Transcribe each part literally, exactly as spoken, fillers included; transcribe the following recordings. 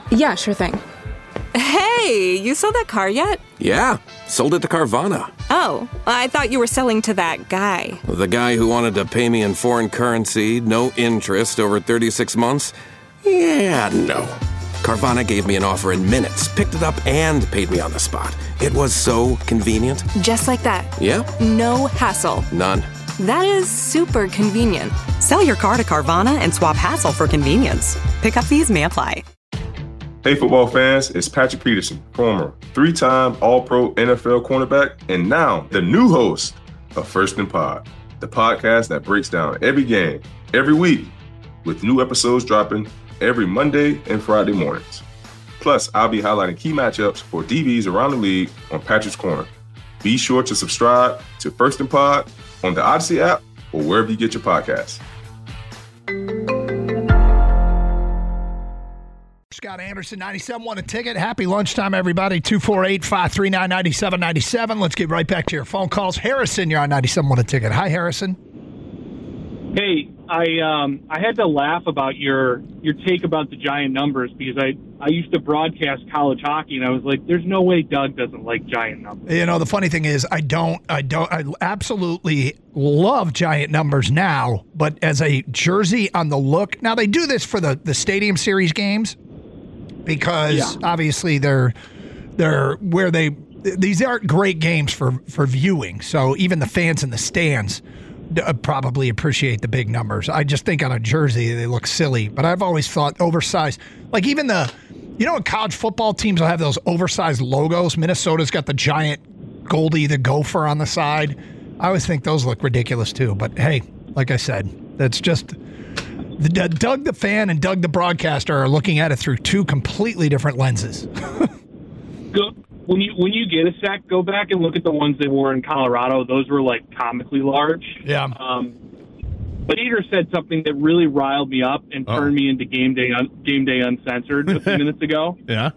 Yeah, sure thing. Hey, you sold that car yet? Yeah, sold it to Carvana. Oh, I thought you were selling to that guy. The guy who wanted to pay me in foreign currency, no interest, over thirty-six months? Yeah, no. Carvana gave me an offer in minutes, picked it up, and paid me on the spot. It was so convenient. Just like that. Yeah. No hassle. None. That is super convenient. Sell your car to Carvana and swap hassle for convenience. Pickup fees may apply. Hey, football fans, it's Patrick Peterson, former three-time All-Pro N F L cornerback, and now the new host of First and Pod, the podcast that breaks down every game, every week, with new episodes dropping every Monday and Friday mornings. Plus, I'll be highlighting key matchups for D Bs around the league on Patrick's Corner. Be sure to subscribe to First and Pod on the Odyssey app or wherever you get your podcasts. Scott Anderson, ninety-seven won a ticket. Happy lunchtime, everybody. two four eight, five three nine, nine seven nine seven. Let's get right back to your phone calls. Harrison, you're on ninety-seven won a ticket. Hi, Harrison. Hey, I um I had to laugh about your your take about the giant numbers because I, I used to broadcast college hockey and I was like, there's no way Doug doesn't like giant numbers. You know, the funny thing is I don't I don't I absolutely love giant numbers now, but as a jersey on the look, now they do this for the, the Stadium Series games because yeah. obviously they're they're where they these aren't great games for, for viewing. So even the fans in the stands probably appreciate the big numbers. I just think on a jersey they look silly, but I've always thought oversized, like even the, you know, in college football teams will have those oversized logos. Minnesota's got the giant Goldie the Gopher on the side. I always think those look ridiculous too, but hey, like I said, that's just the, Doug the fan and Doug the broadcaster are looking at it through two completely different lenses. Good. When you when you get a sec, go back and look at the ones they wore in Colorado. Those were like comically large. Yeah. Um, but Peter said something that really riled me up and turned oh. me into game day un, game day uncensored a few minutes ago. Yeah.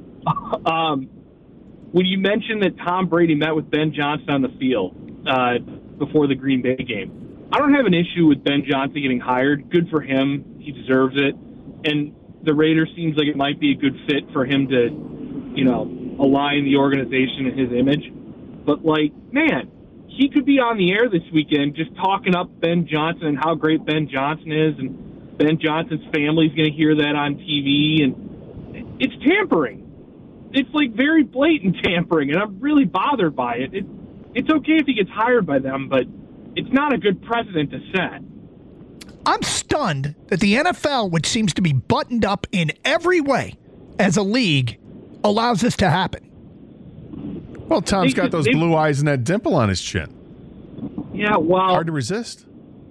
Um, when you mentioned that Tom Brady met with Ben Johnson on the field uh, before the Green Bay game, I don't have an issue with Ben Johnson getting hired. Good for him. He deserves it. And the Raiders seems like it might be a good fit for him to, you know, align the organization and his image. But, like, man, he could be on the air this weekend just talking up Ben Johnson and how great Ben Johnson is, and Ben Johnson's family's going to hear that on T V, and it's tampering. It's, like, very blatant tampering, and I'm really bothered by it. it. It's okay if he gets hired by them, but it's not a good precedent to set. I'm stunned that the N F L, which seems to be buttoned up in every way as a league, allows this to happen. Well, Tom's got those blue eyes and that dimple on his chin. Yeah, well, hard to resist.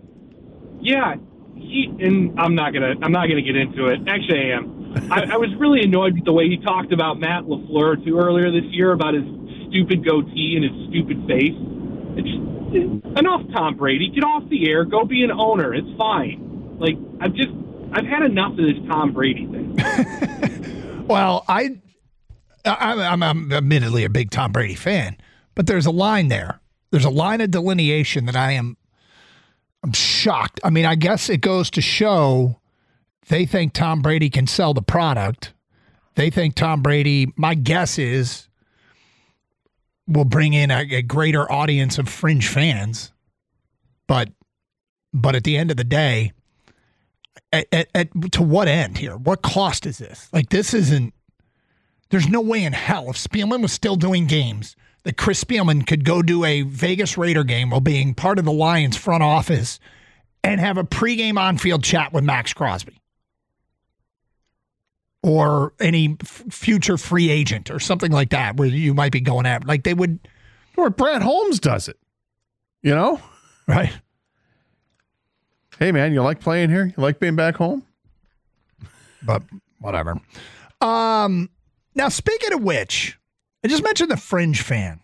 Yeah, he and I'm not gonna I'm not gonna get into it. Actually, I am. I, I was really annoyed with the way he talked about Matt LaFleur too earlier this year about his stupid goatee and his stupid face. It's, enough, Tom Brady. Get off the air. Go be an owner. It's fine. Like I've just I've had enough of this Tom Brady thing. Well, I. I'm, I'm admittedly a big Tom Brady fan, but there's a line there. There's a line of delineation that I am I'm shocked. I mean, I guess it goes to show they think Tom Brady can sell the product. They think Tom Brady, my guess is, will bring in a, a greater audience of fringe fans. But but at the end of the day, at, at, at, to what end here? What cost is this? Like, this isn't. There's no way in hell, if Spielman was still doing games, that Chris Spielman could go do a Vegas Raider game while being part of the Lions front office and have a pregame on-field chat with Max Crosby or any f- future free agent or something like that where you might be going at. Like they would. Or Brad Holmes does it, you know? Right. Hey, man, you like playing here? You like being back home? But whatever. Um... Now, speaking of which, I just mentioned the fringe fan.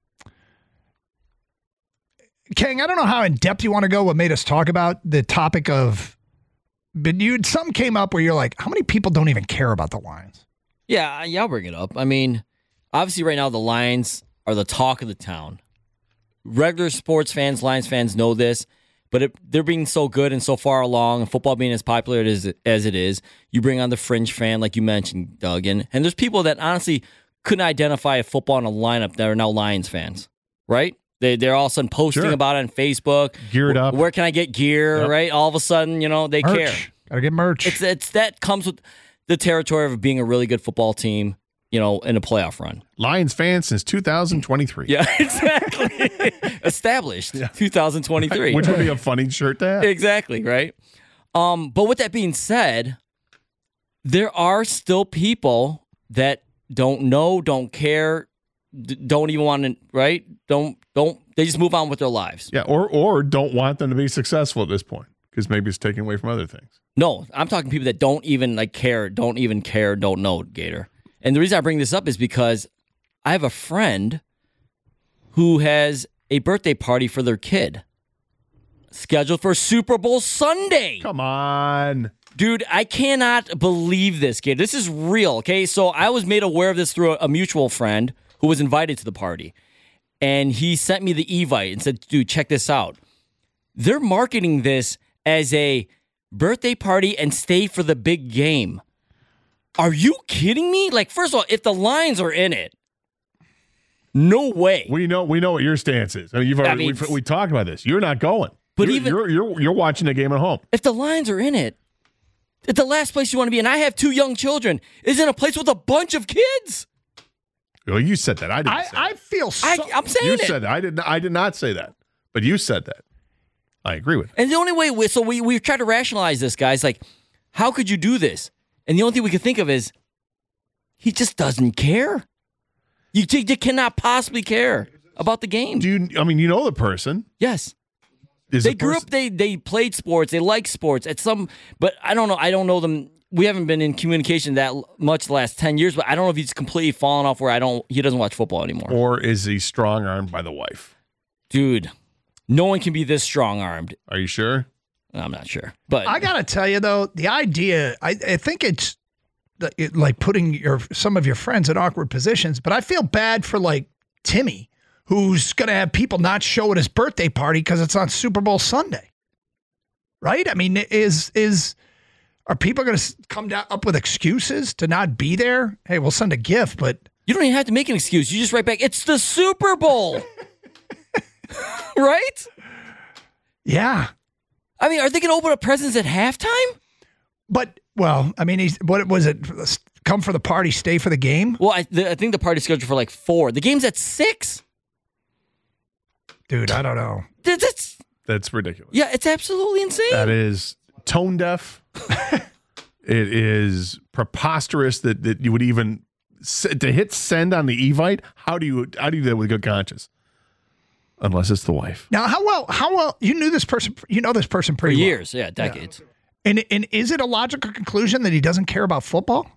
King, I don't know how in depth you want to go. What made us talk about the topic of, but you some came up where you're like, how many people don't even care about the Lions? Yeah, yeah, I'll bring it up. I mean, obviously right now the Lions are the talk of the town. Regular sports fans, Lions fans know this. But it, they're being so good and so far along, and football being as popular as, as it is, you bring on the fringe fan, like you mentioned, Doug. And, and there's people that honestly couldn't identify a football in a lineup that are now Lions fans, right? They, they're all of a sudden posting Sure. about it on Facebook. Geared up. Where can I get gear, Yep. right? All of a sudden, you know, they merch. care. Gotta get merch. It's it's That comes with the territory of being a really good football team, you know, in a playoff run. Lions fan since two thousand twenty-three. Yeah, exactly. Established Yeah. two thousand twenty-three. Which would be a funny shirt to have. Exactly, right? Um, but with that being said, there are still people that don't know, don't care, d- don't even want to, right? Don't, don't, they just move on with their lives. Yeah, or or don't want them to be successful at this point because maybe it's taken away from other things. No, I'm talking people that don't even like care, don't even care, don't know, Gator. And the reason I bring this up is because I have a friend who has a birthday party for their kid scheduled for Super Bowl Sunday. Come on. Dude, I cannot believe this, Gator. This is real, okay? So I was made aware of this through a, a mutual friend who was invited to the party. And he sent me the Evite and said, dude, check this out. They're marketing this as a birthday party and stay for the big game. Are you kidding me? Like, first of all, if the Lions are in it, no way. We know we know what your stance is. I mean, you've already I mean, we've, we talked about this. You're not going. But you're, even- you're you're you're watching the game at home. If the Lions are in it, it's the last place you want to be. And I have two young children. Is in a place with a bunch of kids. Well, you said that. I didn't. I, say I that. feel so. I, I'm saying You it. said that. I did. Not, I did not say that. But you said that. I agree with it. And the only way, we, so we we tried to rationalize this, guys. Like, how could you do this? And the only thing we could think of is, he just doesn't care. You, you cannot possibly care about the game. Do you? I mean, you know the person. Yes. Is They the grew person- up, they they played sports, they like sports. At some, but I don't know, I don't know them. We haven't been in communication that much the last ten years, but I don't know if he's completely fallen off where I don't, he doesn't watch football anymore. Or is he strong armed by the wife? Dude, no one can be this strong armed. Are you sure? I'm not sure. But I gotta tell you though, the idea, I, I think it's the- it, like putting your some of your friends in awkward positions. But I feel bad for like Timmy, who's gonna have people not show at his birthday party because it's on Super Bowl Sunday, right? I mean, is is are people gonna s- come down up with excuses to not be there? Hey, we'll send a gift, but you don't even have to make an excuse. You just write back, it's the Super Bowl. Right? yeah. I mean, are they going to open up presents at halftime? But well, I mean, he's what was it? Come for the party, stay for the game, Well, I, the, I think the party's scheduled for like four. The game's at six. dude. I don't know. Th- That's That's ridiculous. yeah, it's absolutely insane. That is tone deaf. It is preposterous that, that you would even s- to hit send on the Evite. How do you how do you do that with good conscience? Unless it's the wife. Now, how well? How well? You knew this person. You know this person for pretty well. years, yeah, decades. And and is it a logical conclusion that he doesn't care about football?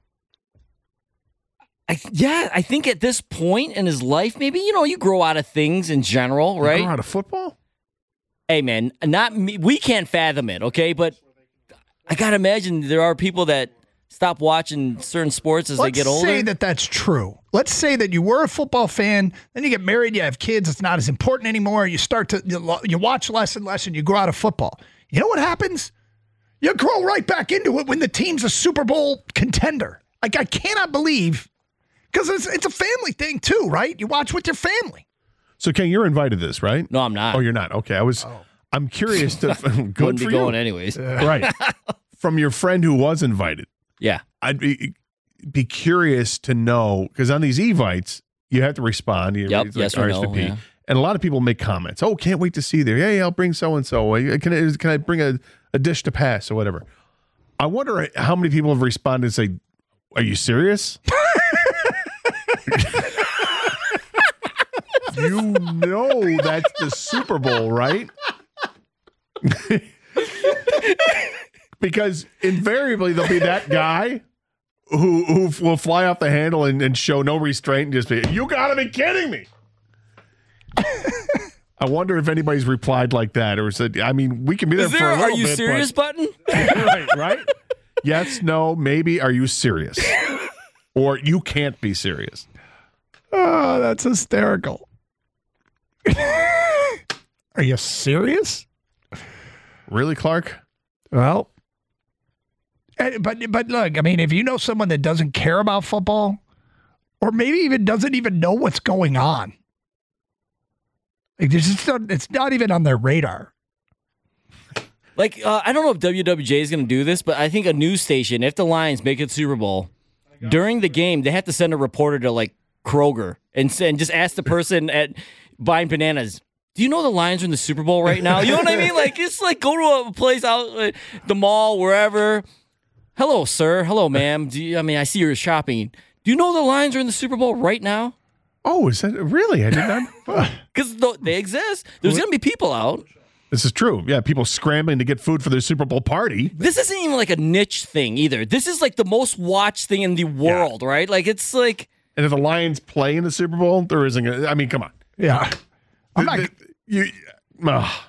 I, yeah, I think at this point in his life, maybe, you know, you grow out of things in general, right? You grow out of football? Hey, man, not me. We can't fathom it, okay? But I got to imagine there are people that stop watching certain sports as Let's they get older. say that that's true. Let's say that you were a football fan, then you get married, you have kids, it's not as important anymore. You start to, you lo- you watch less and less and you grow out of football. You know what happens? You grow right back into it when the team's a Super Bowl contender. Like, I cannot believe, because it's, it's a family thing too, right? You watch with your family. So Ken, you're invited to this, right? No, I'm not. Oh, you're not. Okay. I was I'm curious to good Wouldn't for be going you. anyways. Right. From your friend who was invited. Yeah. I'd be be curious to know, because on these Evites, you have to respond. You Yep, it's yes or R no, S V P. yeah. And a lot of people make comments. Oh, can't wait to see you there. Yeah, yeah, I'll bring so and so. Can I can I bring a, a dish to pass or whatever? I wonder how many people have responded and say, "Are you serious?" You know that's the Super Bowl, right? Because invariably there'll be that guy who who will fly off the handle and, and show no restraint and just be, you gotta be kidding me. I wonder if anybody's replied like that or said, I mean, we can be there, Is for there a a little are you bit, serious but- button? right, right? Yes, no, maybe. Are you serious? Or you can't be serious. Oh, that's hysterical. Are you serious? Really, Clark? Well, but but look, I mean, if you know someone that doesn't care about football, or maybe even doesn't even know what's going on, like it's just not, it's not even on their radar. Like, uh, I don't know if W W J is going to do this, but I think a news station, if the Lions make it Super Bowl, during the game, they have to send a reporter to, like, Kroger and, and just ask the person at buying bananas, do you know the Lions are in the Super Bowl right now? You know what I mean? Like, it's like go to a place out, uh, the mall, wherever. Hello, sir. Hello, ma'am. Do you, I mean, I see you're shopping. Do you know the Lions are in the Super Bowl right now? Oh, is that really? I did not. Because they exist. There's going to be people out. This is true. Yeah, people scrambling to get food for their Super Bowl party. This isn't even like a niche thing either. This is like the most watched thing in the world, yeah. right? Like, it's like... And if the Lions play in the Super Bowl, there isn't going to... I mean, come on. Yeah. I'm the, not... The, you, oh,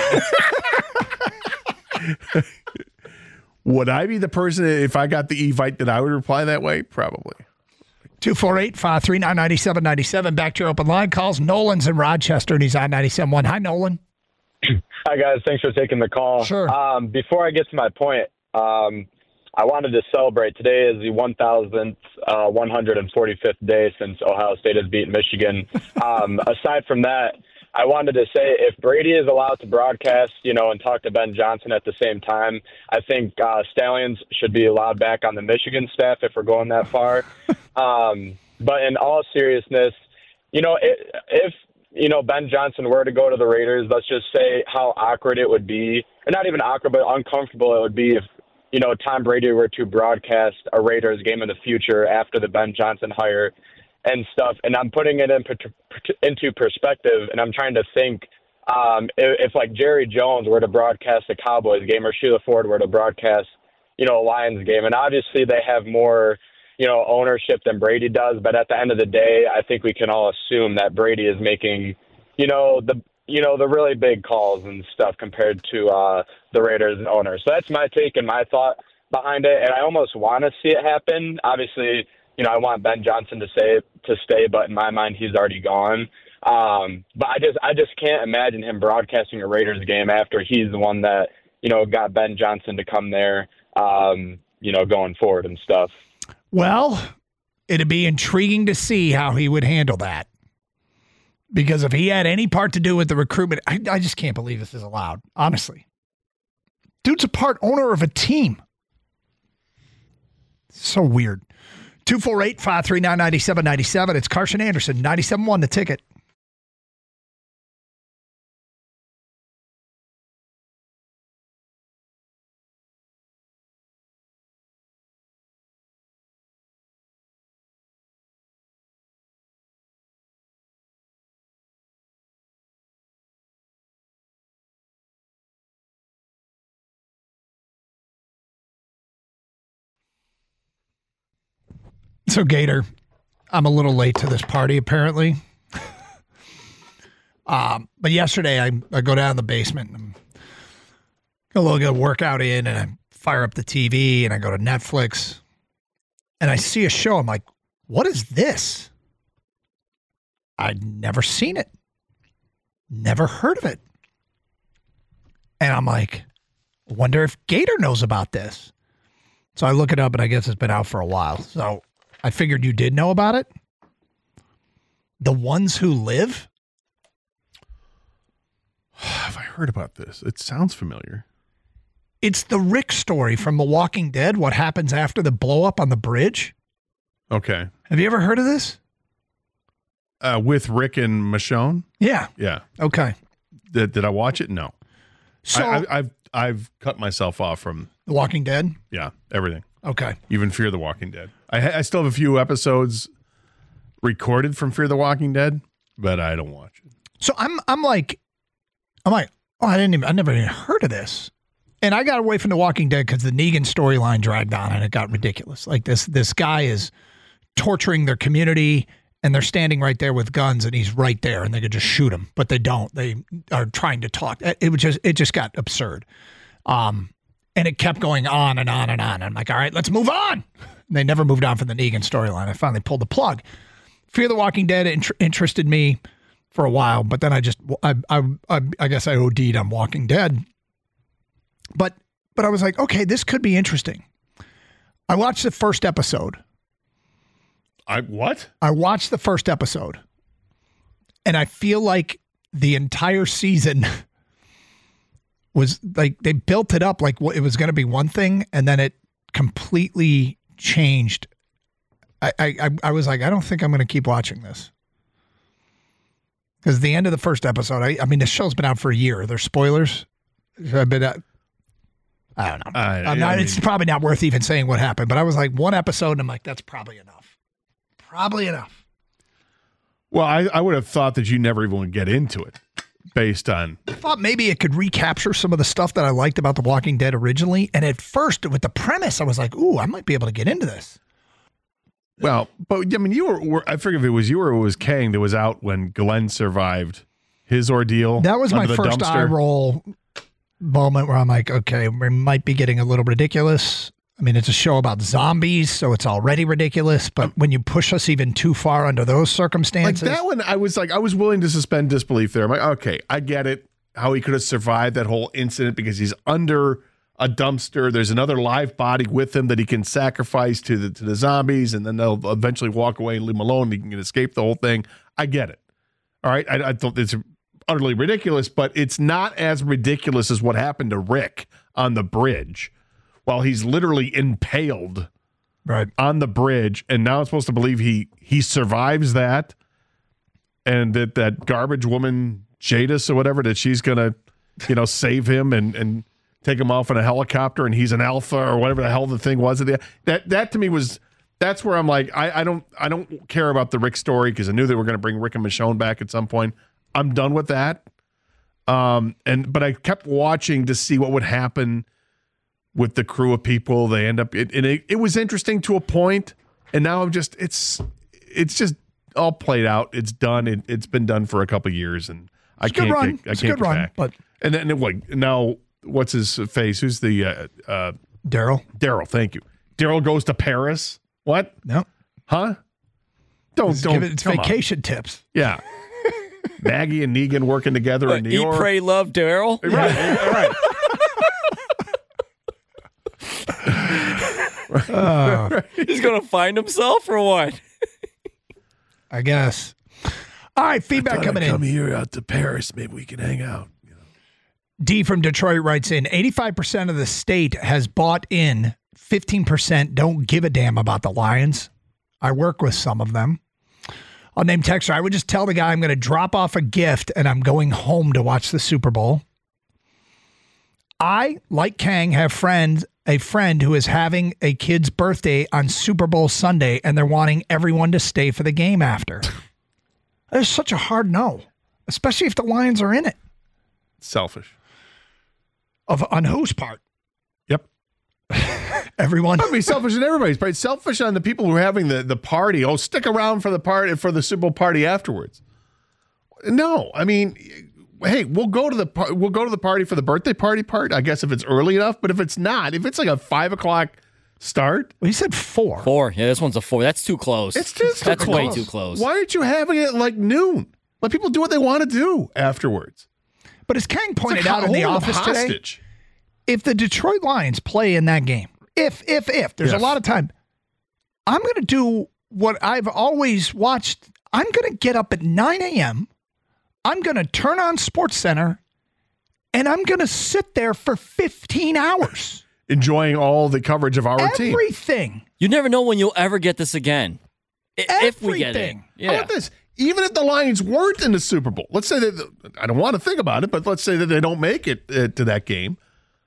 I mean, would I be the person, if I got the Evite, that I would reply that way? Probably. two four eight, five three nine, nine seven nine seven. Back to your open line calls. Nolan's in Rochester, and he's on ninety-seven point one. Hi, Nolan. Hi, guys. Thanks for taking the call. Sure. Um, before I get to my point, um, I wanted to celebrate. Today is the one thousand one hundred forty-fifth day since Ohio State has beaten Michigan. Um, aside from that, I wanted to say if Brady is allowed to broadcast, you know, and talk to Ben Johnson at the same time, I think uh, Stallions should be allowed back on the Michigan staff if we're going that far. um, but in all seriousness, you know, if, if you know, Ben Johnson were to go to the Raiders, let's just say how awkward it would be, or not even awkward, but uncomfortable it would be if, you know, Tom Brady were to broadcast a Raiders game in the future after the Ben Johnson hire and stuff. And I'm putting it in, into perspective, and I'm trying to think um, if, if, like, Jerry Jones were to broadcast a Cowboys game or Sheila Ford were to broadcast, you know, a Lions game. And obviously they have more, you know, ownership than Brady does. But at the end of the day, I think we can all assume that Brady is making, you know, the you know, the really big calls and stuff compared to uh, the Raiders and owners. So that's my take and my thought behind it. And I almost want to see it happen. Obviously, you know, I want Ben Johnson to say to stay, but in my mind, he's already gone. Um, but I just I just can't imagine him broadcasting a Raiders game after he's the one that, you know, got Ben Johnson to come there, um, you know, going forward and stuff. Well, it'd be intriguing to see how he would handle that. Because if he had any part to do with the recruitment, I, I just can't believe this is allowed, honestly. Dude's a part owner of a team. So weird. two four eight, five three nine, nine seven nine seven. It's Carson Anderson, ninety-seven point one The Ticket. So, Gator, I'm a little late to this party, apparently. um, but yesterday, I, I go down in the basement and get a little good workout in, and I fire up the T V, and I go to Netflix, and I see a show. I'm like, what is this? I'd never seen it. Never heard of it. And I'm like, wonder if Gator knows about this. So I look it up, and I guess it's been out for a while. So I figured you did know about it. The Ones Who Live? Have I heard about this? It sounds familiar. It's the Rick story from The Walking Dead, what happens after the blow up on the bridge. Okay. Have you ever heard of this? Uh, with Rick and Michonne? Yeah. Yeah. Okay. Did, did I watch it? No. So I, I, I've I've cut myself off from The Walking Dead? Yeah, everything. Okay. Even Fear the Walking Dead. I ha- I still have a few episodes recorded from Fear the Walking Dead, but I don't watch it. So I'm I'm like I'm like, oh, I didn't even I never even heard of this. And I got away from The Walking Dead because the Negan storyline dragged on and it got ridiculous. Like this this guy is torturing their community and they're standing right there with guns and he's right there and they could just shoot him, but they don't. They are trying to talk. It was just it just got absurd. Um And it kept going on and on and on. I'm like, all right, let's move on. And they never moved on from the Negan storyline. I finally pulled the plug. Fear the Walking Dead int- interested me for a while, but then I just, I, I, I, I guess I OD'd on Walking Dead. But but I was like, okay, this could be interesting. I watched the first episode. I what? I watched the first episode, and I feel like the entire season was like they built it up like it was going to be one thing, and then it completely changed. I I, I was like, I don't think I'm going to keep watching this. Because the end of the first episode, I, I mean, the show's been out for a year. There's spoilers. I've been, uh, I don't know. I, I'm not, I mean, it's probably not worth even saying what happened. But I was like, one episode, and I'm like, that's probably enough. Probably enough. Well, I, I would have thought that you never even would get into it based on. I thought maybe it could recapture some of the stuff that I liked about The Walking Dead originally. And at first, with the premise, I was like, ooh, I might be able to get into this. Well, but I mean, you were, were, I forget if it was you or it was Kang that was out when Glenn survived his ordeal. That was my under the first dumpster. eye roll moment where I'm like, okay, we might be getting a little ridiculous. I mean, it's a show about zombies, so it's already ridiculous. But when you push us even too far under those circumstances. Like that one, I was like, I was willing to suspend disbelief there. I'm like, okay, I get it. How he could have survived that whole incident because he's under a dumpster. There's another live body with him that he can sacrifice to the to the zombies, and then they'll eventually walk away and leave him alone. He can escape the whole thing. I get it. All right, I, I thought it's utterly ridiculous, but it's not as ridiculous as what happened to Rick on the bridge, while he's literally impaled right on the bridge, and now I'm supposed to believe he he survives that, and that that garbage woman Jadis or whatever, that she's gonna, you know, save him and and. take him off in a helicopter and he's an alpha or whatever the hell the thing was. That that to me was, that's where I'm like, I, I don't I don't care about the Rick story because I knew they were going to bring Rick and Michonne back at some point. I'm done with that. Um, and but I kept watching to see what would happen with the crew of people. They end up, it, and it, it was interesting to a point, and now I'm just, it's it's just all played out. It's done. It, it's been done for a couple of years, and I it's can't good run. get, I it's can't good get run, back. But and then and like now. What's his face? Who's the uh, uh, Daryl? Daryl, thank you. Daryl goes to Paris. What? No. Huh? Don't Let's don't. give it its come on. vacation tips. Yeah. Maggie and Negan working together in New Eat, York. pray, love, Daryl. Right. Right. Uh, He's gonna find himself or what? I guess. All right, feedback coming in. Come here out to Paris. Maybe we can hang out. D from Detroit writes in, eighty-five percent of the state has bought in, fifteen percent don't give a damn about the Lions. I work with some of them. I'll name texter. I would just tell the guy I'm going to drop off a gift and I'm going home to watch the Super Bowl. I, like Kang, have friends, a friend who is having a kid's birthday on Super Bowl Sunday, and they're wanting everyone to stay for the game after. There's such a hard no, especially if the Lions are in it. Selfish. Of on whose part? Yep. Everyone. I'd be selfish on everybody's part. Selfish on the people who are having the, the party. Oh, stick around for the party for the Super Bowl party afterwards. No, I mean, hey, we'll go to the par- we'll go to the party for the birthday party part. I guess if it's early enough, but if it's not, if it's like a five o'clock start, well, you said four. Four. Yeah, this one's a four. That's too close. It's just that's too way close. too close. Why aren't you having it like noon? Let people do what they want to do afterwards. But as Kang pointed like out in the holding them office today, hostage. if the Detroit Lions play in that game, if, if, if, there's If. a lot of time, I'm going to do what I've always watched. I'm going to get up at nine a.m., I'm going to turn on SportsCenter, and I'm going to sit there for fifteen hours. Enjoying all the coverage of our team. Everything. You never know when you'll ever get this again. I- If we get it. Everything. How Yeah. about this? Even if the Lions weren't in the Super Bowl, let's say that, I don't want to think about it, but let's say that they don't make it uh, to that game.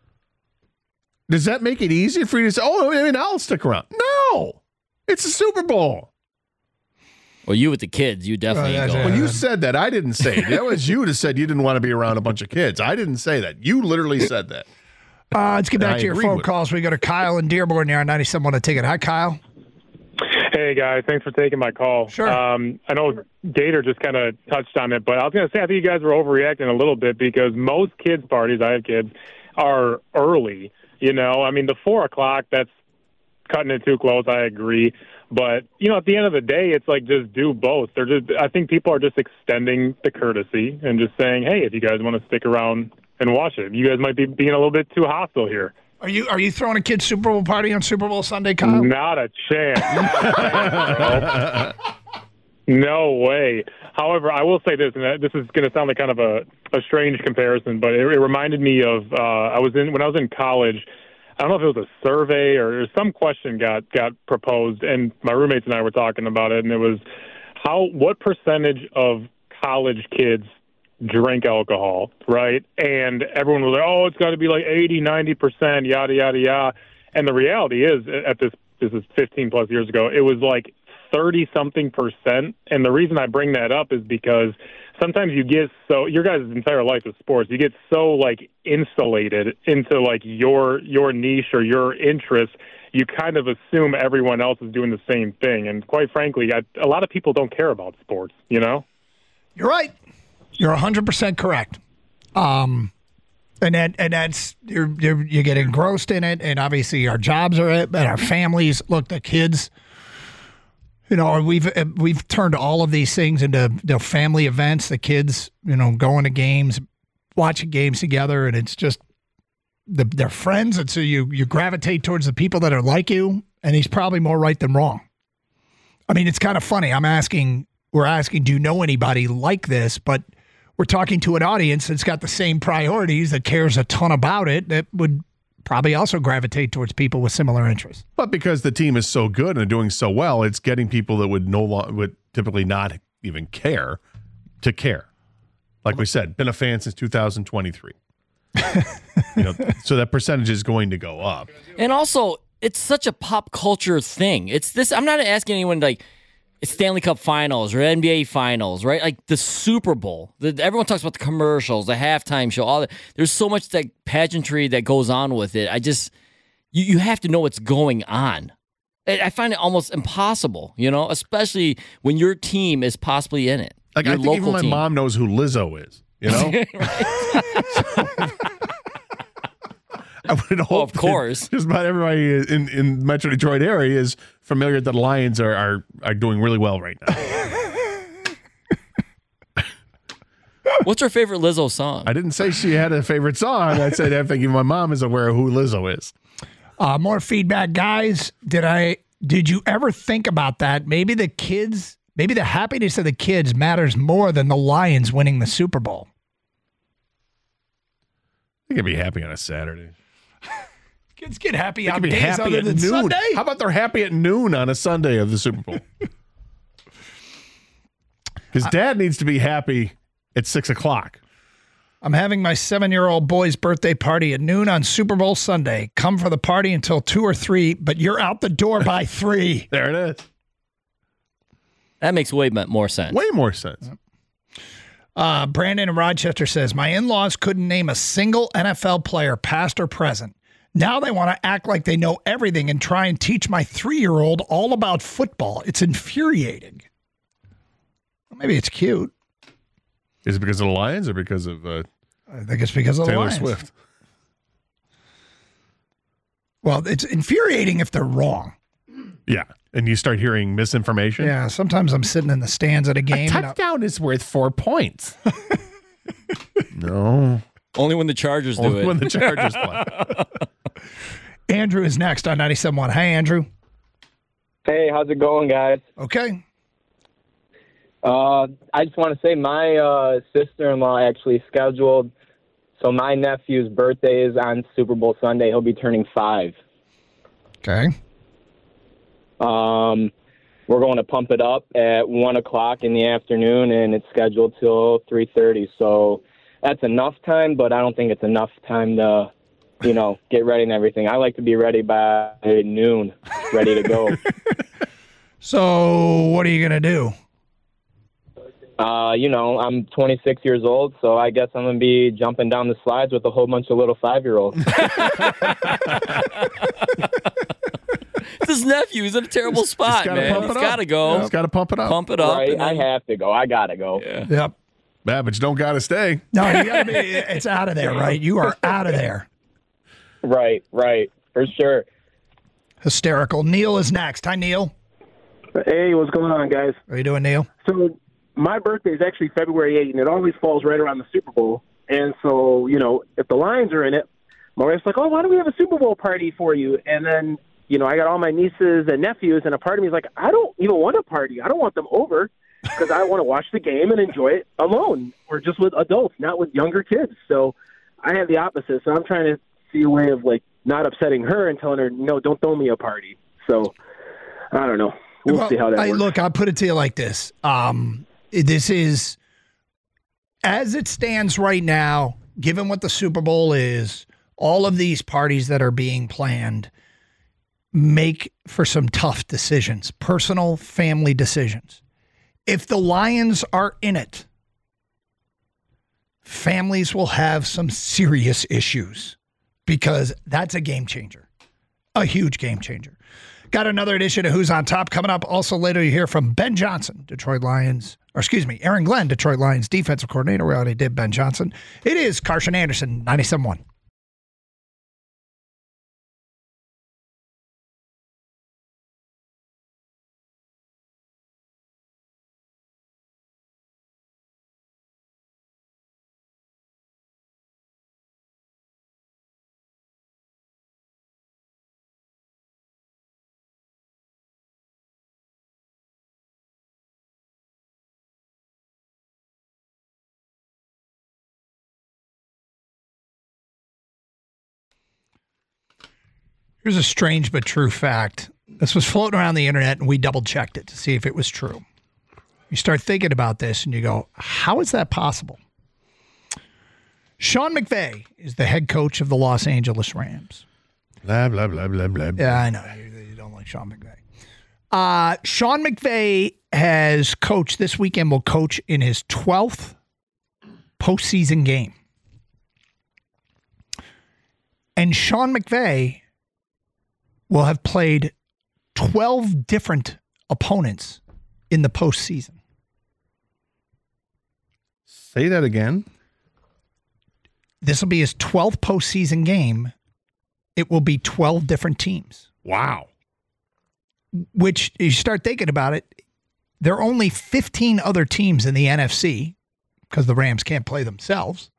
Does that make it easier for you to say, oh, I mean, I'll stick around? No. It's a Super Bowl. Well, you with the kids, you definitely Oh, ain't that's going. When you said that, I didn't say it. That was you that said you didn't want to be around a bunch of kids. I didn't say that. You literally said that. Uh, let's get And back I to your agree phone with calls. We go to Kyle in Dearborn there on ninety-seven on a ticket. Hi, Kyle. Hey, guys. Thanks for taking my call. Sure. Um, I know Gator just kind of touched on it, but I was going to say I think you guys were overreacting a little bit because most kids' parties, I have kids, are early. You know, I mean, the four o'clock, that's cutting it too close. I agree. But, you know, at the end of the day, it's like just do both. They're just, I think people are just extending the courtesy and just saying, hey, if you guys want to stick around and watch it. You guys might be being a little bit too hostile here. Are you are you throwing a kid's Super Bowl party on Super Bowl Sunday, Kyle? Not a chance. Not a chance, bro. No way. However, I will say this, and this is going to sound like kind of a, a strange comparison, but it, it reminded me of uh, I was in when I was in college. I don't know if it was a survey or some question got got proposed, and my roommates and I were talking about it, and it was how what percentage of college kids drink alcohol, right? And everyone was like, oh, it's got to be like eighty, ninety percent, yada, yada, yada. And the reality is, at this, this is fifteen plus years ago, it was like thirty-something percent. And the reason I bring that up is because sometimes you get so, your guys' entire life is sports, you get so, like, insulated into, like, your your niche or your interest, you kind of assume everyone else is doing the same thing. And quite frankly, I, a lot of people don't care about sports, you know? You're right. You're one hundred percent correct. Um, and that, and that's, you're, you're, you get engrossed in it, and obviously our jobs are it, and our families, look, the kids, you know, we've, we've turned all of these things into, you know, family events, the kids, you know, going to games, watching games together, and it's just, the, they're friends, and so you, you gravitate towards the people that are like you, and he's probably more right than wrong. I mean, it's kind of funny. I'm asking, we're asking, do you know anybody like this? But we're talking to an audience that's got the same priorities, that cares a ton about it, that would probably also gravitate towards people with similar interests. But because the team is so good and doing so well, it's getting people that would no lo- would typically not even care to care. Like we said, been a fan since two thousand twenty-three. You know, so that percentage is going to go up. And also, it's such a pop culture thing. It's this. I'm not asking anyone like it's Stanley Cup Finals or N B A Finals, right? Like the Super Bowl. The, everyone talks about the commercials, the halftime show. All that. There's so much that pageantry that goes on with it. I just you, you have to know what's going on. I, I find it almost impossible, you know, especially when your team is possibly in it. Like your I think even my team. mom knows who Lizzo is. You know. I would hope well, of course. Just about everybody in, in Metro Detroit area is familiar that the Lions are, are, are doing really well right now. What's her favorite Lizzo song? I didn't say she had a favorite song. I said I think my mom is aware of who Lizzo is. Uh, more feedback, guys. Did I? Did you ever think about that? Maybe the kids, maybe the happiness of the kids matters more than the Lions winning the Super Bowl. They can be happy on a Saturday. Kids get happy they on be days happy other at than noon. Sunday. How about they're happy at noon on a Sunday of the Super Bowl? Because Dad needs to be happy at six o'clock. I'm having my seven-year-old boy's birthday party at noon on Super Bowl Sunday. Come for the party until two or three, but you're out the door by three. There it is. That makes way more sense. Way more sense. Uh, Brandon in Rochester says, my in-laws couldn't name a single N F L player, past or present. Now they want to act like they know everything and try and teach my three-year-old all about football. It's infuriating. Well, maybe it's cute. Is it because of the Lions or because of uh, I think it's because of Taylor the Lions. Swift? Well, it's infuriating if they're wrong. Yeah, and you start hearing misinformation. Yeah, sometimes I'm sitting in the stands at a game. A touchdown is worth four points. No. Only when the Chargers do Only it. when the Chargers play. Andrew is next on ninety-seven point one. Hey, Andrew. Hey, how's it going, guys? Okay. Uh, I just want to say my uh, sister-in-law actually scheduled, so my nephew's birthday is on Super Bowl Sunday. He'll be turning five. Okay. Um, we're going to pump it up at one o'clock in the afternoon, and it's scheduled till three thirty. So that's enough time, but I don't think it's enough time to, you know, get ready and everything. I like to be ready by noon, ready to go. So what are you going to do? Uh, you know, I'm twenty-six years old, so I guess I'm going to be jumping down the slides with a whole bunch of little five-year-olds. This nephew is in a terrible spot, man. He's got to go. Yeah, he's got to pump it up. Pump it up. Right, and I then- have to go. I got to go. Yeah. Yep. Babbage don't got to stay. No, you gotta be, it's out of there, right? You are out of there. Right, right, for sure. Hysterical. Neil is next. Hi, Neil. Hey, what's going on, guys? How you doing, Neil? So my birthday is actually February eighth, and it always falls right around the Super Bowl. And so, you know, if the Lions are in it, my wife's like, oh, why don't we have a Super Bowl party for you? And then, you know, I got all my nieces and nephews, and a part of me is like, I don't even want a party. I don't want them over because I want to watch the game and enjoy it alone or just with adults, not with younger kids. So I have the opposite. So I'm trying to see a way of, like, not upsetting her and telling her, no, don't throw me a party. So I don't know. We'll, well see how that I, works. Look, I'll put it to you like this. Um, this is, as it stands right now, given what the Super Bowl is, all of these parties that are being planned make for some tough decisions, personal, family decisions. If the Lions are in it, families will have some serious issues because that's a game changer, a huge game changer. Got another edition of Who's on Top coming up. Also later you hear from Ben Johnson, Detroit Lions, or excuse me, Aaron Glenn, Detroit Lions defensive coordinator. We already did Ben Johnson. It is Carson Anderson, ninety-seven point one. Here's a strange but true fact. This was floating around the internet, and we double-checked it to see if it was true. You start thinking about this, and you go, how is that possible? Sean McVay is the head coach of the Los Angeles Rams. Blah, blah, blah, blah, blah. Yeah, I know. You, you don't like Sean McVay. Uh, Sean McVay has coached this weekend, will coach in his twelfth postseason game. And Sean McVay will have played twelve different opponents in the postseason. Say that again. This will be his twelfth postseason game. It will be twelve different teams. Wow. Which, you start thinking about it, there are only fifteen other teams in the N F C because the Rams can't play themselves.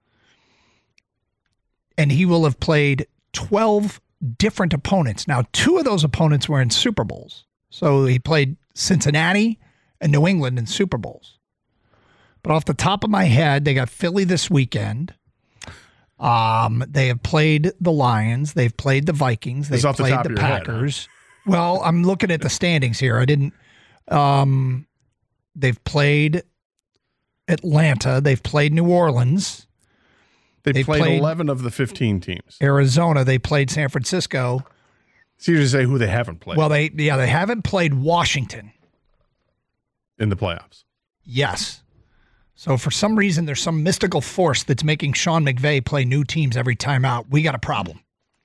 And he will have played twelve different opponents. Now, two of those opponents were in Super Bowls. So he played Cincinnati and New England in Super Bowls. But off the top of my head, they got Philly this weekend. Um, they have played the Lions. They've played the Vikings. They've off the played top the of your head, Packers. Huh? Well, I'm looking at the standings here. I didn't. Um, they've played Atlanta. They've played New Orleans. They They played, played eleven of the fifteen teams. Arizona. They played San Francisco. It's easy to say who they haven't played Well, they yeah they haven't played Washington. in the playoffs. Yes. So for some reason, there's some mystical force that's making Sean McVay play new teams every time out. We got a problem.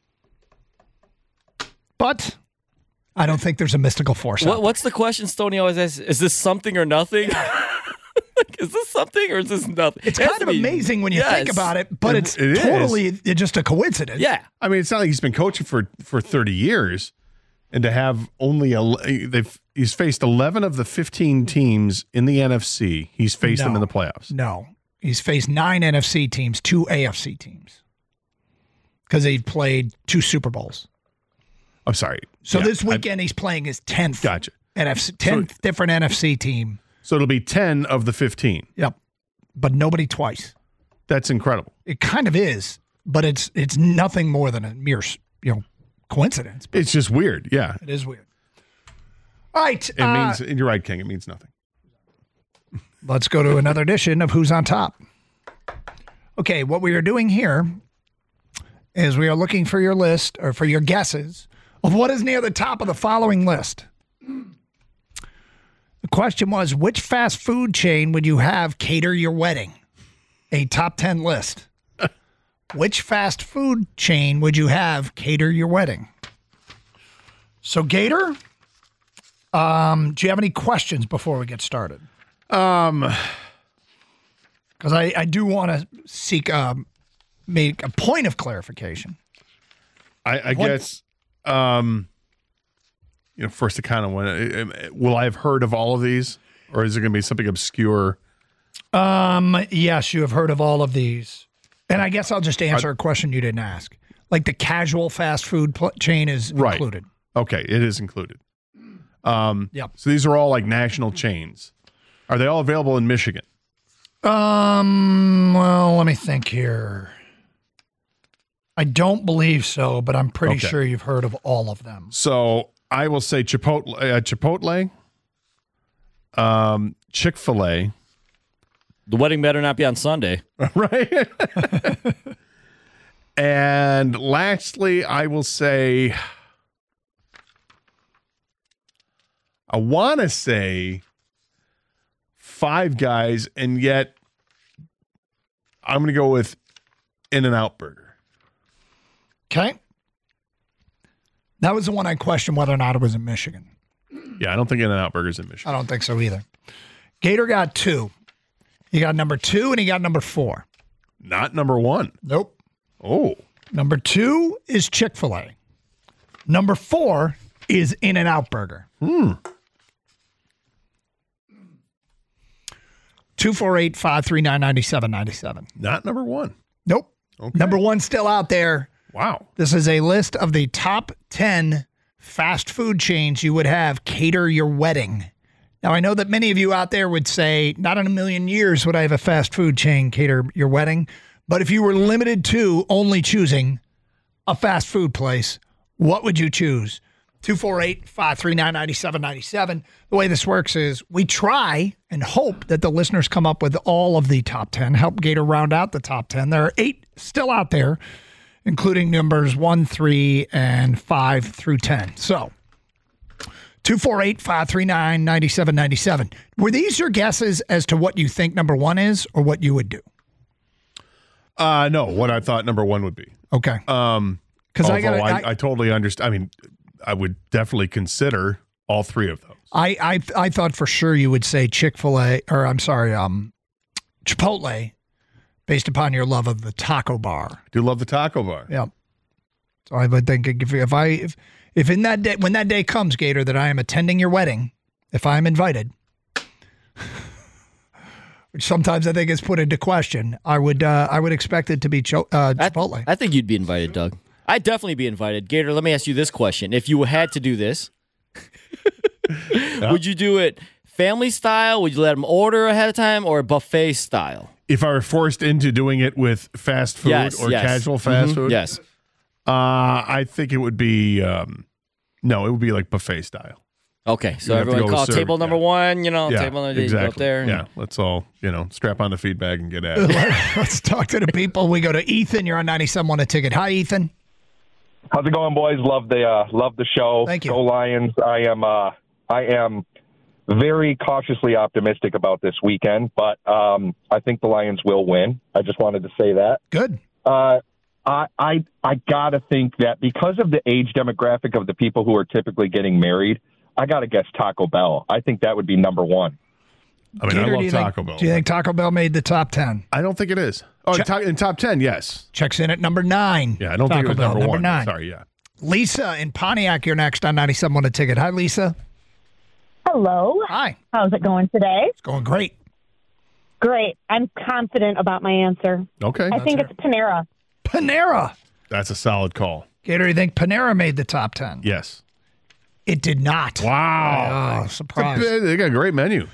But I don't think there's a mystical force. What, what's the question Stoney always asks? Is this something or nothing? Is this something or is this nothing? It's It has kind to of be- amazing when you Yes. think about it, but It- it's it is. totally just a coincidence. Yeah. I mean, it's not like he's been coaching for, for thirty years, and to have only a they've he's faced eleven of the fifteen teams in the N F C. He's faced them No. in the playoffs. No. He's faced nine N F C teams, two A F C teams. Because he played two Super Bowls. I'm sorry. So Yeah, this I- weekend he's playing his tenth Gotcha. N F C, tenth different N F C team. So it'll be ten of the fifteen. Yep. But nobody twice. That's incredible. It kind of is, but it's it's nothing more than a mere, you know, coincidence. It's just weird. Yeah. It is weird. All right. It uh, means you're right, King. It means nothing. Let's go to another edition of Who's on Top. Okay, what we are doing here is we are looking for your list or for your guesses of what is near the top of the following list. The question was, which fast food chain would you have cater your wedding? A top ten list. Which fast food chain would you have cater your wedding? So, Gator, um, do you have any questions before we get started? Um, Because I, I do want to seek um, make a point of clarification. I, I What- guess, um, you know, first to kind of want will I have heard of all of these, or is it going to be something obscure? Um, yes, you have heard of all of these. And I guess I'll just answer a question you didn't ask. Like the casual fast food pl- chain is Right. included. Okay, it is included. Um, Yep. So these are all like national chains. Are they all available in Michigan? Um. Well, let me think here. I don't believe so, but I'm pretty Okay. sure you've heard of all of them. So I will say Chipotle, uh, Chipotle, um, Chick-fil-A. The wedding better not be on Sunday. Right. And lastly, I will say, I want to say Five Guys, and yet I'm going to go with In-N-Out Burger. Okay. That was the one I questioned whether or not it was in Michigan. Yeah, I don't think In-N-Out Burger's in Michigan. I don't think so either. Gator got two. He got number two and he got number four. Not number one. Nope. Oh. Number two is Chick-fil-A. Number four is In-N-Out Burger. Hmm. two four eight, five three nine, nine seven nine seven. Not number one. Nope. Okay. Number one still out there. Wow. This is a list of the top ten fast food chains you would have cater your wedding. Now, I know that many of you out there would say, not in a million years would I have a fast food chain cater your wedding. But if you were limited to only choosing a fast food place, what would you choose? two four eight, five three nine, nine seven nine seven. The way this works is we try and hope that the listeners come up with all of the top ten, help Gator round out the top ten. There are eight still out there, including numbers one, three, and five through ten. So, two four eight, five three nine, nine seven nine seven. Were these your guesses as to what you think number one is or what you would do? Uh, no, what I thought number one would be. Okay. Um, 'Cause I although gotta- I, I- I totally understand. I mean, I would definitely consider all three of those. I, I I thought for sure you would say Chick-fil-A, or I'm sorry, um, Chipotle, based upon your love of the taco bar. I do love the taco bar. Yeah. So I would think if, if I if, if in that day when that day comes, Gator, that I am attending your wedding, if I'm invited, which sometimes I think is put into question, I would uh, I would expect it to be Cho- uh, Chipotle. I think you'd be invited, Doug. I'd definitely be invited. Gator, let me ask you this question. If you had to do this, would you do it family style? Would you let them order ahead of time or buffet style? If I were forced into doing it with fast food Yes, or yes. casual fast Mhm, food, yes. Uh, I think it would be, um, no, it would be like buffet style. Okay, so You'd have to everyone go call serve- table number one, you know, Yeah, table number exactly. go up there. and- Yeah, let's all, you know, strap on the feed bag and get at it. Let's talk to the people. We go to Ethan. You're on ninety-seven on a ticket. Hi, Ethan. How's it going, boys? Love the uh, love the show. Thank you. Go Lions. I am uh, I am very cautiously optimistic about this weekend, but um, I think the Lions will win. I just wanted to say that. Good. Uh, I I I gotta think that because of the age demographic of the people who are typically getting married, I gotta guess Taco Bell. I think that would be number one. I mean, Gator, I do love you Taco think, Bell. Do you think Taco Bell made the top ten? I don't think it is. Oh, Check- top, in top ten, yes. Checks in at number nine. Yeah, I don't think Taco it was Bell, number, number one. nine. Sorry, yeah. Lisa in Pontiac, you're next on ninety-seven on a ticket. Hi, Lisa. Hello. Hi. How's it going today? It's going great. Great. I'm confident about my answer. Okay. I think it's Panera. Panera. That's a solid call. Gator, you think Panera made the top ten? Yes. It did not. Wow. Oh, surprise. It's a bit- They got a great menu.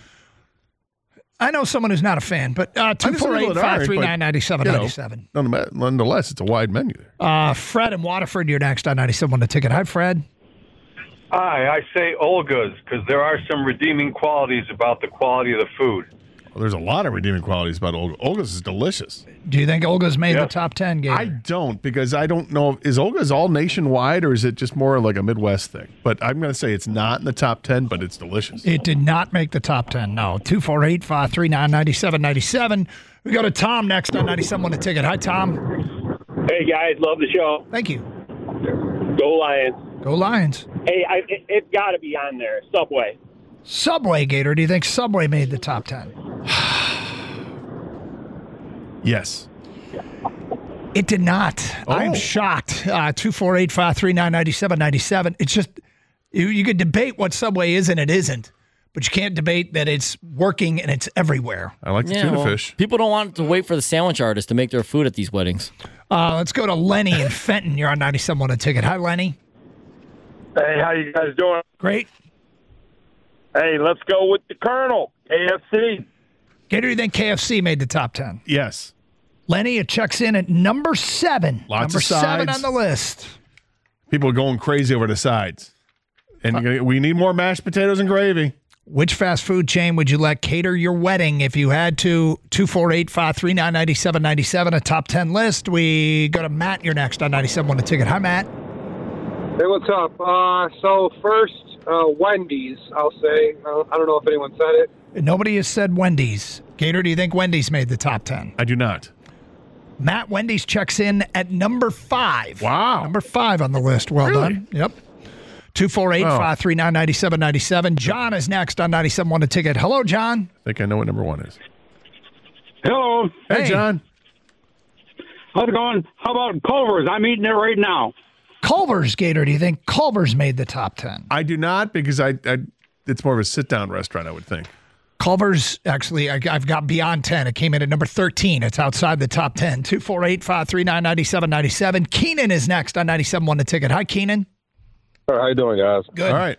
I know someone who's not a fan, but uh, two four eight, five three nine, nine seven nine seven. Nonetheless, it's a wide menu there. Uh, Fred in Waterford, you're next on ninety-seven on the ticket. Hi, Fred. Hi, I say Olga's because there are some redeeming qualities about the quality of the food. Well, there's a lot of redeeming qualities about Olga. Olga's is delicious. Do you think Olga's made the Yes. top ten, Gator? I don't, because I don't know. Is Olga's all nationwide or is it just more like a Midwest thing? But I'm going to say it's not in the top ten, but it's delicious. It did not make the top ten, no. two four eight, five three nine, nine seven nine seven. We go to Tom next on ninety-seven on the ticket. Hi, Tom. Hey, guys. Love the show. Thank you. Go Lions. Go Lions. Hey, I, it, it's got to be on there. Subway. Subway, Gator. Do you think Subway made the top ten? Yes. It did not. I'm Oh. shocked. Uh, two four eight, five three nine, nine seven nine seven. It's just, you, you could debate what Subway is and it isn't. but you can't debate that it's working and it's everywhere. I like the Yeah, tuna well, fish. People don't want to wait for the sandwich artist to make their food at these weddings. Uh, let's go to Lenny in Fenton. You're on ninety-seven point one a ticket. Hi, Lenny. Hey, how you guys doing? Great. Hey, let's go with the Colonel, K F C. Gator, you think K F C made the top ten? Yes. Lenny, it checks in at number seven. Lots number of sides. seven on the list. People are going crazy over the sides. And you're gonna, we need more mashed potatoes and gravy. Which fast food chain would you let cater your wedding if you had to? two four eight, five three nine, nine seven nine seven, a top ten list. We go to Matt. You're next on ninety-seven point one a ticket. Hi, Matt. Hey, what's up? Uh, so first, uh, Wendy's, I'll say. Uh, I don't know if anyone said it. Nobody has said Wendy's. Gator, do you think Wendy's made the top ten? I do not. Matt, Wendy's checks in at number five. Wow. Number five on the list. Well Really? done. Yep. two four eight, five three nine, nine seven nine seven. John is next on ninety-seven point one a ticket. Hello, John. I think I know what number one is. Hello. Hey, John. How's it going? How about Culver's? I'm eating it right now. Culver's, Gator. Do you think Culver's made the top ten? I do not because I, I it's more of a sit-down restaurant, I would think. Culver's, actually, I, I've got beyond ten. It came in at number thirteen. It's outside the top ten. two four eight, five three nine, nine seven nine seven. Keenan is next on ninety-seven point one the ticket. Hi, Keenan. All right, how you doing, guys? Good. All right.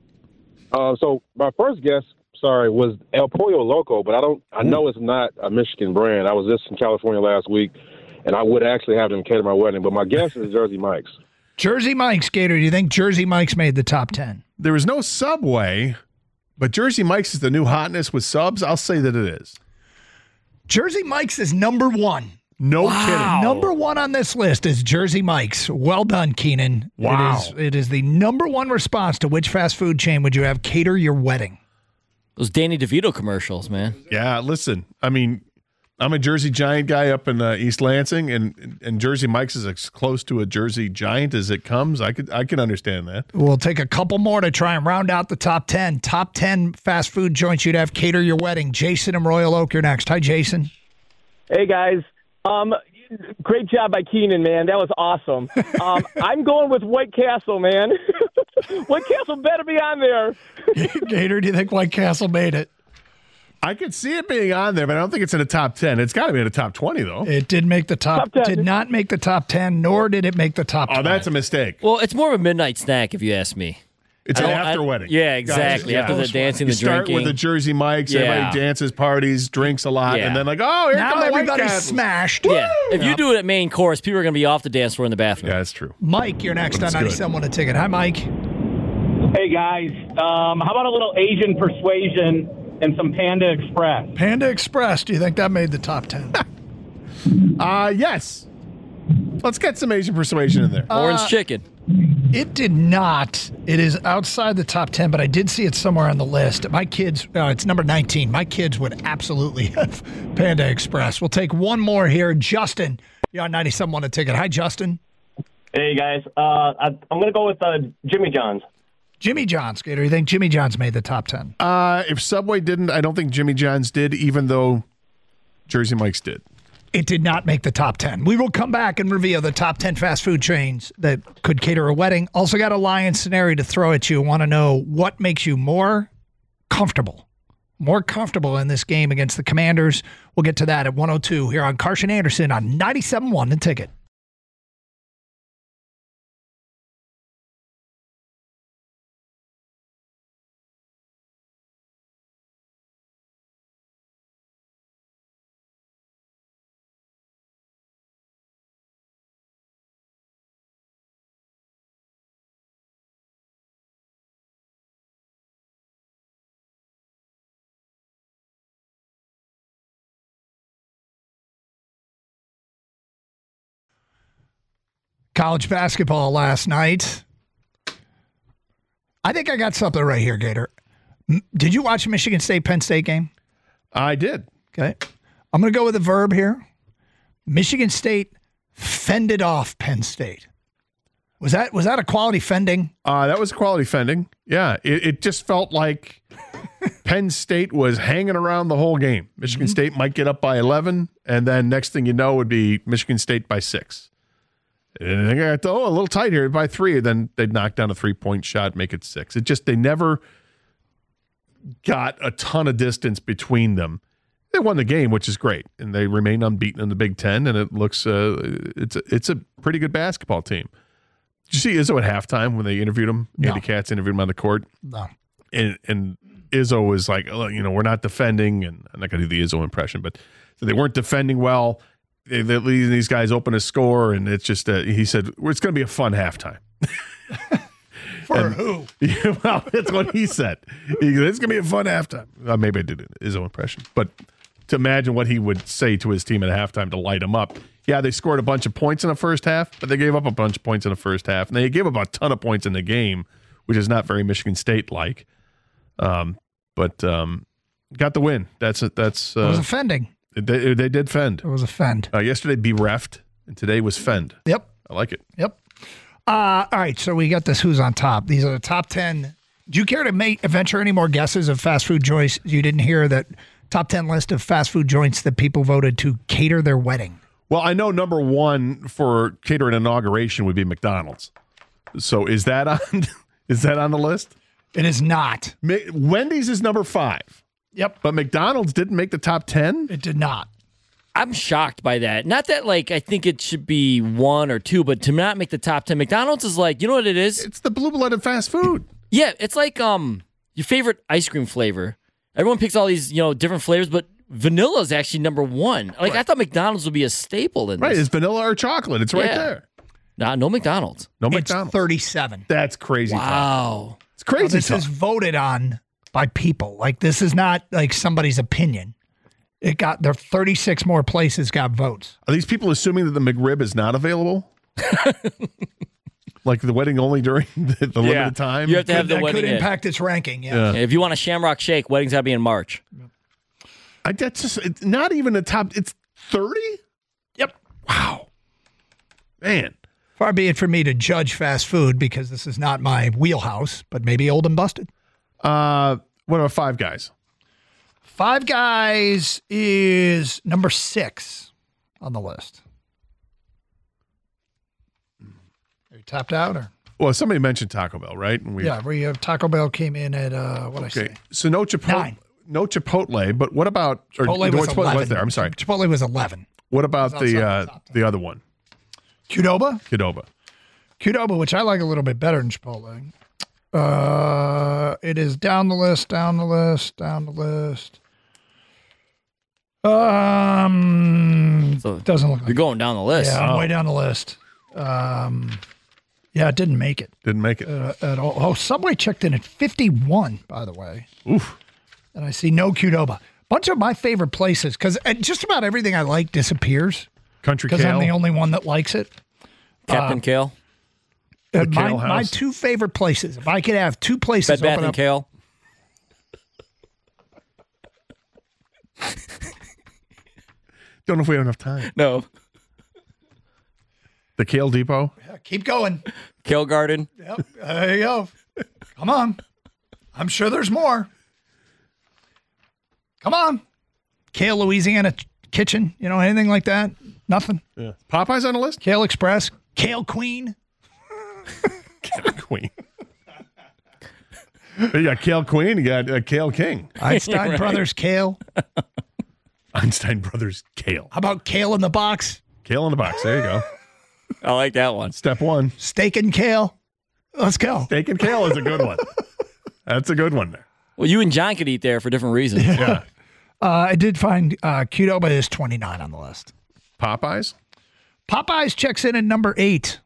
Uh, so my first guess, sorry, was El Pollo Loco, but I don't. I know it's not a Michigan brand. I was just in California last week, and I would actually have them cater my wedding, but my guess is Jersey Mike's. Jersey Mike's, Gator. Do you think Jersey Mike's made the top ten? There was no Subway, but Jersey Mike's is the new hotness with subs. I'll say that it is. Jersey Mike's is number one. No kidding. Number one on this list is Jersey Mike's. Well done, Keenan. Wow. It is, it is the number one response to which fast food chain would you have cater your wedding? Those Danny DeVito commercials, man. Yeah, listen. I mean, I'm a Jersey Giant guy up in uh, East Lansing, and and Jersey Mike's is as close to a Jersey Giant as it comes. I could I can understand that. We'll take a couple more to try and round out the top ten. Top ten fast food joints you'd have cater your wedding. Jason and Royal Oak, you're next. Hi, Jason. Hey, guys. Um, great job by Keenan, man. That was awesome. Um, I'm going with White Castle, man. White Castle better be on there. Gator, do you think White Castle made it? I could see it being on there, but I don't think it's in the top ten. It's got to be in the top twenty, though. It did make the top, Top ten. did not make the top ten, nor did it make the top Oh, ten. that's a mistake. Well, it's more of a midnight snack, if you ask me. It's I an don't- I- after wedding. Yeah, exactly. Gotcha. After Yeah. the dancing, You the start drinking. with the Jersey Mike's. Yeah. Everybody dances, parties, drinks a lot, Yeah. and then like, oh, here Now comes the White everybody's Castle. smashed. Yeah. If Woo! you do it at main course, people are going to be off the dance floor in the bathroom. Yeah, that's true. Mike, you're next on That's good. ninety-seven point one a ticket. Hi, Mike. Hey, guys. Um, how about a little Asian persuasion and some Panda Express? Panda Express, do you think that made the top ten? Uh, yes. Let's get some Asian persuasion in there. Orange Uh, chicken. It did not. It is outside the top ten, but I did see it somewhere on the list. My kids, uh, it's number nineteen. My kids would absolutely have Panda Express. We'll take one more here. Justin, you're on ninety-seven point one a ticket. Hi, Justin. Hey, guys. Uh, I, I'm going to go with uh, Jimmy John's. Jimmy John's, Gator. You think Jimmy John's made the top ten? Uh, if Subway didn't, I don't think Jimmy John's did, even though Jersey Mike's did. It did not make the top ten. We will come back and reveal the top ten fast food chains that could cater a wedding. Also got a lion scenario to throw at you. Want to know what makes you more comfortable, more comfortable in this game against the Commanders? We'll get to that at one oh two here on Carson Anderson on ninety-seven point one The Ticket. College basketball last night. I think I got something right here, Gator. M- Did you watch the Michigan State-Penn State game? I did. Okay. I'm going to go with a verb here. Michigan State fended off Penn State. Was that was that a quality fending? Uh, that was quality fending. Yeah, it, it just felt like Penn State was hanging around the whole game. Michigan mm-hmm. State might get up by eleven, and then next thing you know would be Michigan State by six. And they got, oh, a little tight here by three. Then they'd knock down a three-point shot, make it six. It just, they never, got a ton of distance between them. They won the game, which is great, and they remain unbeaten in the Big Ten, and it looks uh, it's a, it's a pretty good basketball team. Did you see Izzo at halftime when they interviewed him? No. Andy Katz interviewed him on the court. No. And and Izzo was like, oh, you know, we're not defending, and I'm not going to do the Izzo impression, but so they weren't defending well. They, they leave these guys open to score, and it's just uh, he said it's going to be a fun halftime. For and, who? Yeah, well, that's what he said. He said, it's going to be a fun halftime. Uh, maybe I did an Izzo impression, but to imagine what he would say to his team at halftime to light them up. Yeah, they scored a bunch of points in the first half, but they gave up a bunch of points in the first half, and they gave up a ton of points in the game, which is not very Michigan State-like. Um, but um, got the win. That's that's. Uh, It was offending. They, they did fend. It was a fend. Uh, yesterday bereft, and today was fend. Yep. I like it. Yep. Uh, all right, so we got this who's on top. These are the top ten. Do you care to make venture any more guesses of fast food joints? You didn't hear that top ten list of fast food joints that people voted to cater their wedding. Well, I know number one for catering inauguration would be McDonald's. So is that on is that on the list? It is not. Wendy's is number five. Yep. But McDonald's didn't make the top ten? It did not. I'm shocked by that. Not that, like, I think it should be one or two, but to not make the top ten. McDonald's is like, you know what it is? It's the blue-blooded fast food. Yeah, it's like um your favorite ice cream flavor. Everyone picks all these, you know, different flavors, but vanilla is actually number one. Like, right. I thought McDonald's would be a staple in this. Right, it's vanilla or chocolate. It's right yeah. there. Nah, no McDonald's. No it's McDonald's. thirty-seven. That's crazy. Wow. Tough. It's crazy. Well, this tough. is voted on by people. Like, this is not like somebody's opinion. It got there. thirty-six more places got votes. Are these people assuming that the McRib is not available? Like the wedding only during the, the Yeah. limited time? You have to have the that wedding could in. impact its ranking. Yeah. Yeah. If you want a Shamrock Shake, wedding's got to be in March. I, that's just it's not even a top. It's thirty. Yep. Wow, man. Far be it for me to judge fast food because this is not my wheelhouse, but maybe old and busted. Uh, what about Five Guys? Five Guys is number six on the list. Are you tapped out or? Well, somebody mentioned Taco Bell, right? And we, Yeah, we have Taco Bell came in at uh, what I Okay, say. so no Chipotle, Nine. no Chipotle, but what about or Chipotle no, was Chipotle eleven. was there? I'm sorry. Chipotle was eleven. What about It was the outside the uh, the other one? Qdoba? Qdoba. Qdoba, which I like a little bit better than Chipotle. Uh, it is down the list, down the list, down the list. Um, So doesn't look like You're going down the list. Yeah, I'm Oh. way down the list. Um, yeah, it didn't make it Didn't make it. uh, at all. Oh, Subway checked in at fifty-one, by the way. Oof. And I see no Qdoba. Bunch of my favorite places, because just about everything I like disappears Country because I'm Kale. the only one that likes it. Captain Uh, Kale. Uh, The my, Kale my House. two favorite places. If I could have two places Bed Bath open and up, Kale. Don't know if we have enough time. No. The Kale Depot. Yeah, keep going. Kale Garden. Yep, there you go. Come on. I'm sure there's more. Come on. Kale, Louisiana Kitchen, you know, anything like that? Nothing. Yeah. Popeyes on the list. Kale Express, Kale Queen. Kale Queen. You got Kale Queen. You got uh, Kale King. Einstein Right. Brothers Kale. Einstein Brothers Kale. How about Kale in the Box? Kale in the box. There you go. I like that one. Step one. Steak and Kale. Let's go. Steak and Kale is a good one. That's a good one there. Well, you and John could eat there for different reasons. Yeah. Uh, I did find uh, Qdoba is twenty-nine on the list. Popeyes. Popeyes checks in at number eight.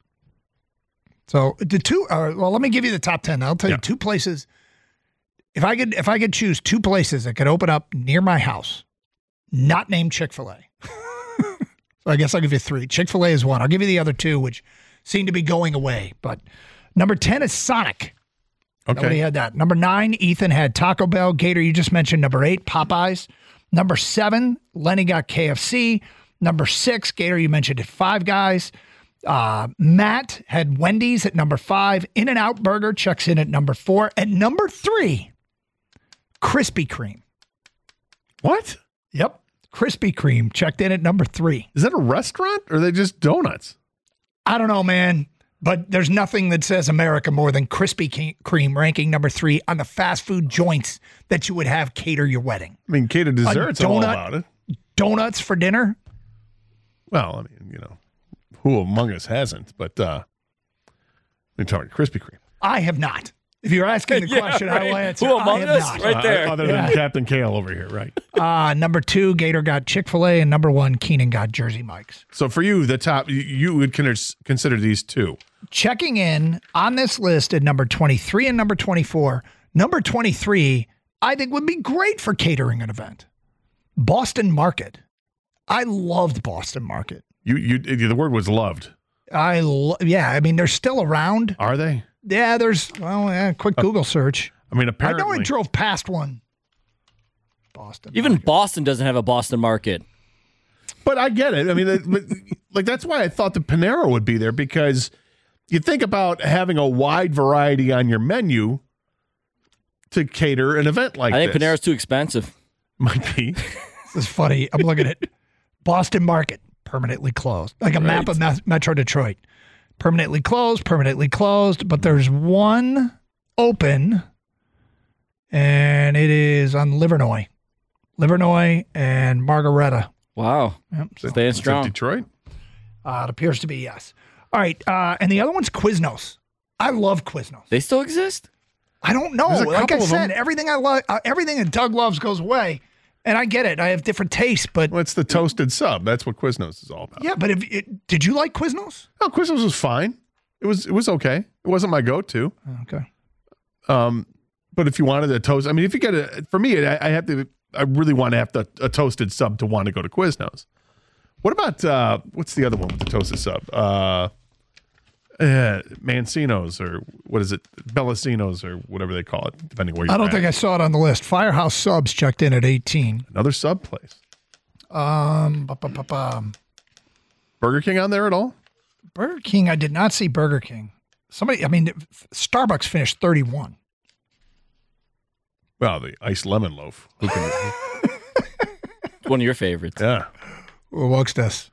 So the two, uh, well, let me give you the top ten. I'll tell Yeah. you two places. If I could, if I could choose two places that could open up near my house, not named Chick-fil-A. So I guess I'll give you three. Chick-fil-A is one. I'll give you the other two, which seem to be going away. But number ten is Sonic. Okay. Nobody had that. Number nine, Ethan had Taco Bell. Gator, you just mentioned number eight, Popeyes. Number seven, Lenny got K F C. Number six, Gator, you mentioned it, Five Guys. Uh, Matt had Wendy's at number five. In-N-Out Burger checks in at number four. At number three, Krispy Kreme. What? Yep. Krispy Kreme checked in at number three. Is that a restaurant or are they just donuts? I don't know, man. But there's nothing that says America more than Krispy Kreme ranking number three on the fast food joints that you would have cater your wedding. I mean, cater desserts, I'm all about it. Donuts for dinner? Well, I mean, you know, who among us hasn't? But uh, we're talking Krispy Kreme. I have not. If you're asking the Yeah, question, right. I will answer. Who among I have us? not. Right there. Uh, other than Yeah. Captain Kale over here, right? Uh, number two, Gator got Chick-fil-A, and number one, Keenan got Jersey Mike's. So for you, the top, you, you would consider, consider these two. Checking in on this list at number twenty-three and number twenty-four. Number twenty-three, I think would be great for catering an event. Boston Market. I loved Boston Market. You, you, the word was loved. I, lo- yeah, I mean, they're still around. Are they? Yeah, there's, well, yeah, quick Google search. I mean, I apparently. know I drove past one. Boston. Even Market. Boston doesn't have a Boston Market. But I get it. I mean, it- like that's why I thought the Panera would be there, because you think about having a wide variety on your menu to cater an event like I think this. Panera's too expensive. Might be. This is funny. I'm looking at Boston Market, permanently closed. Like a map of Me- Metro Detroit. Permanently closed, permanently closed, but there's one open, and it is on Livernois. Livernois and Margaretta. Wow. Yep, so Staying Is it strong. Detroit? uh, it appears to be yes. All right, uh, and the other one's Quiznos. I love Quiznos. They still exist? I don't know. There's a Like I couple of said, them. everything I love, uh, everything that Doug loves goes away, and I get it. I have different tastes, but Well, it's the toasted sub. That's what Quiznos is all about. yeah. But if it, did you like Quiznos? Oh, Quiznos was fine. It was it was okay. It wasn't my go-to. Okay. Um, but if you wanted a toast, I mean, if you get a, for me, I, I have to, I really want to have the, a toasted sub to want to go to Quiznos. What about uh, what's the other one with the toasted sub? Uh, uh, Mancino's or what is it? Bellasinos or whatever they call it, depending where you're I don't at. think I saw it on the list. Firehouse Subs checked in at eighteen. Another sub place. Um, bu- bu- bu- bum. Burger King on there at all? Burger King. I did not see Burger King. Somebody, I mean, Starbucks finished thirty-one. Well, the iced lemon loaf. Who can, It's one of your favorites. yeah. Who amongst us?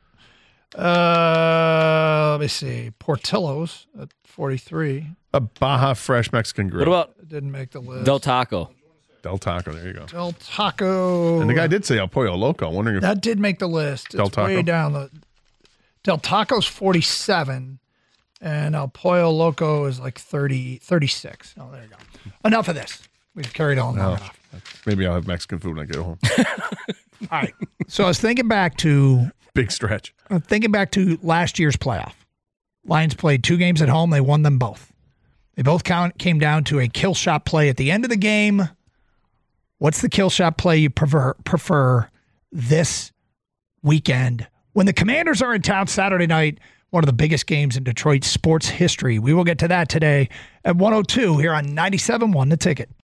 Uh, let me see. Portillo's at forty-three. A Baja Fresh Mexican Grill. What about It didn't make the list. Del Taco? Del Taco? There you go. Del Taco. And the guy did say El Pollo Loco. I'm wondering if That did make the list. Del It's way Taco? down the. Del Taco's forty-seven, and El Pollo Loco is like thirty, thirty-six. Oh, there you go. Enough of this. We've carried on long Oh, enough. maybe I'll have Mexican food when I get home. All right. So I was thinking back to Big stretch. uh, thinking back to last year's playoff. Lions played two games at home. They won them both. They both count, came down to a kill shot play at the end of the game. What's the kill shot play you prefer, prefer this weekend? When the Commanders are in town Saturday night, one of the biggest games in Detroit sports history. We will get to that today at one oh two here on ninety-seven point one The Ticket.